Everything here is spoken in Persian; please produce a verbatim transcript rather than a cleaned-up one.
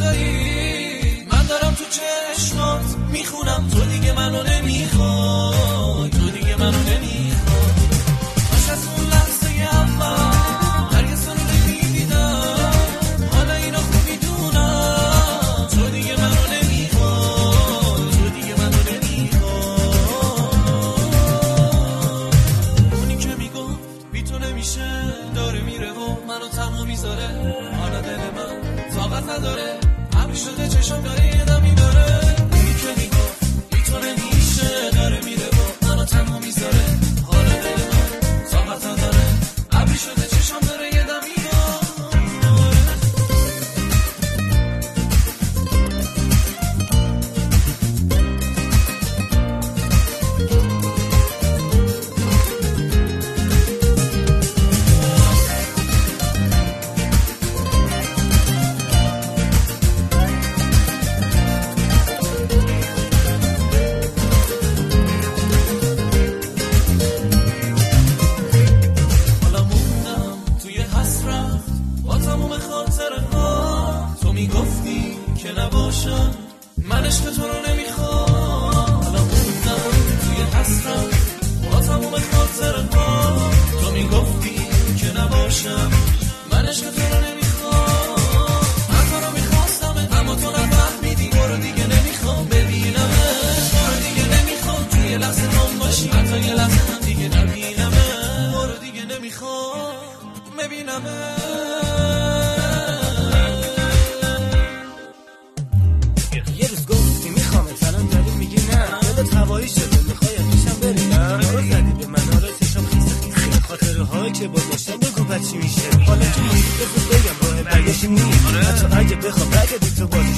جدایی. من دارم تو چشمات میخونم تو دیگه منو نمیخوای، تو دیگه منو نمیخوای. باش از اون لحظه اول هرگز تو رو نمیدیدم، حالا اینو خوب میدونم تو دیگه منو نمیخوای، تو دیگه منو نمیخوای. اونی که میگفت بی تو نمیشه داره میره و منو تنها میذاره، حالا دل من طاقت نداره، ابری شده چشم داره یه دمی داره. اونی که میگفت بی تو نمیشه داره میره و منو تنها میذاره، حالا دل من طاقت نداره، ابری شده چشم داره یه دمی من عشق تو رو نمیخوام. حالا موندم توی حسرت با تموم خاطرها، تو میگفتی که نباشم، من عشق تو رو نمیخوام. من تو رو میخواستم اما تو نفهمیدی، برو دیگه نمیخوام ببینمت، برو دیگه نمیخوام توی لحظه من باشی، حتی یه لحظه هم دیگه نبینمت، برو دیگه نمیخوام ببینمت. هوایی شده میخوای پیشم بری، رو زدی به من آره چشم خیسه خیسه، خاطره هایی که با داشتم بگو بچی میشه. حالا که میگی بگم راه برگشت نیست، حتی اگه بخوام برگردی تو بازی